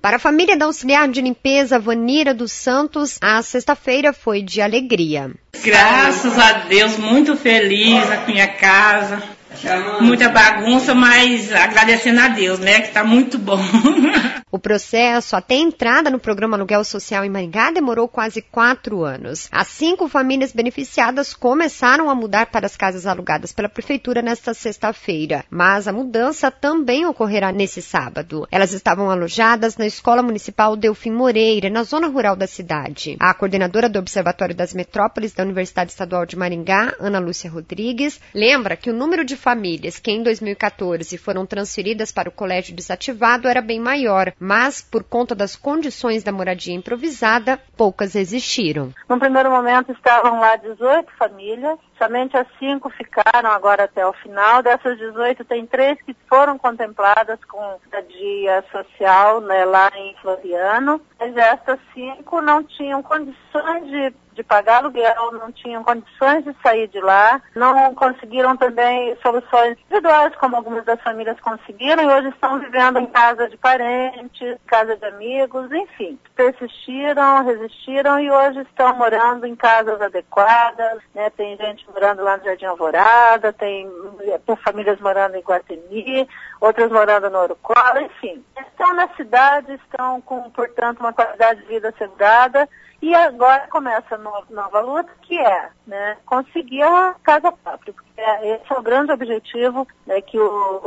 Para a família da auxiliar de limpeza Vanira dos Santos, a sexta-feira foi de alegria. Graças a Deus, muito feliz na minha casa. Muita bagunça, mas agradecendo a Deus, né, que tá muito bom. O processo até a entrada no programa Aluguel Social em Maringá demorou quase 4 anos. As 5 famílias beneficiadas começaram a mudar para as casas alugadas pela Prefeitura nesta sexta-feira, mas a mudança também ocorrerá nesse sábado. Elas estavam alojadas na Escola Municipal Delfim Moreira, na zona rural da cidade. A coordenadora do Observatório das Metrópoles da Universidade Estadual de Maringá, Ana Lúcia Rodrigues, lembra que o número de famílias que em 2014 foram transferidas para o colégio desativado era bem maior, mas por conta das condições da moradia improvisada, poucas existiram. No primeiro momento estavam lá 18 famílias, somente as 5 ficaram agora até o final. Dessas 18 tem 3 que foram contempladas com estadia social, né, lá em Floriano, mas essas 5 não tinham condições de pagar aluguel, não tinham condições de sair de lá, não conseguiram também soluções individuais, como algumas das famílias conseguiram, e hoje estão vivendo em casa de parentes, casa de amigos, enfim. Persistiram, resistiram e hoje estão morando em casas adequadas, né? Tem gente morando lá no Jardim Alvorada, tem famílias morando em Guatemi, outras morando no Ouro Colo, enfim. Estão na cidade, estão com, portanto, uma qualidade de vida assegurada. E agora começa a nova luta, que é, né, conseguir a casa própria. Porque esse é o grande objetivo, né, que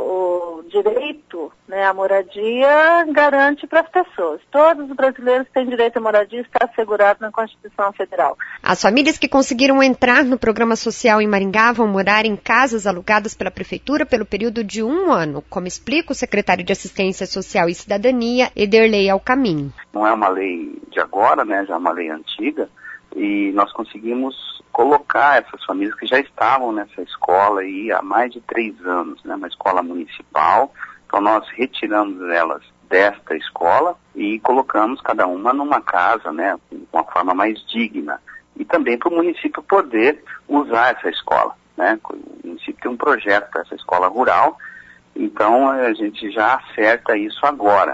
o direito, né, à moradia garante para as pessoas. Todos os brasileiros têm direito à moradia, está assegurado na Constituição Federal. As famílias que conseguiram entrar no programa social em Maringá vão morar em casas alugadas pela Prefeitura pelo período de 1 ano, como explica o secretário de Assistência Social e Cidadania, Ederlei Alcamin. Não é uma lei de agora, né, já é uma lei antiga, e nós conseguimos colocar essas famílias que já estavam nessa escola aí há mais de 3 anos, né, uma escola municipal. Então nós retiramos elas desta escola e colocamos cada uma numa casa, né, com uma forma mais digna. E também para o município poder usar essa escola, né. O município tem um projeto para essa escola rural, então a gente já acerta isso agora.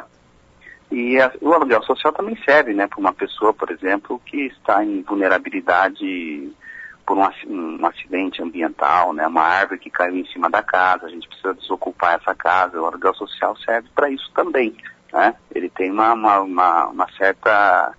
E o aluguel social também serve, né, para uma pessoa, por exemplo, que está em vulnerabilidade por um acidente ambiental, né, uma árvore que caiu em cima da casa, a gente precisa desocupar essa casa. O aluguel social serve para isso também, né? Ele tem uma certa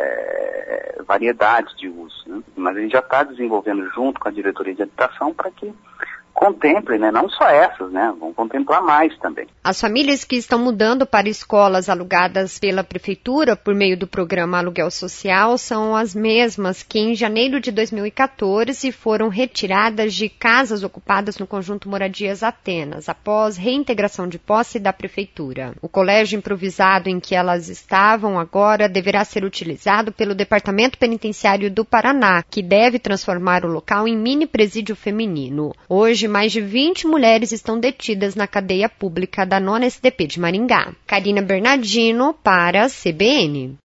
variedade de uso, né? Mas a gente já está desenvolvendo junto com a diretoria de habitação para que contemple, né? Não só essas, né? Vão contemplar mais também. As famílias que estão mudando para escolas alugadas pela Prefeitura por meio do programa Aluguel Social são as mesmas que em janeiro de 2014 foram retiradas de casas ocupadas no conjunto Moradias Atenas, após reintegração de posse da Prefeitura. O colégio improvisado em que elas estavam agora deverá ser utilizado pelo Departamento Penitenciário do Paraná, que deve transformar o local em mini presídio feminino. Hoje, mais de 20 mulheres estão detidas na cadeia pública da 9ª SDP de Maringá. Karina Bernardino para a CBN.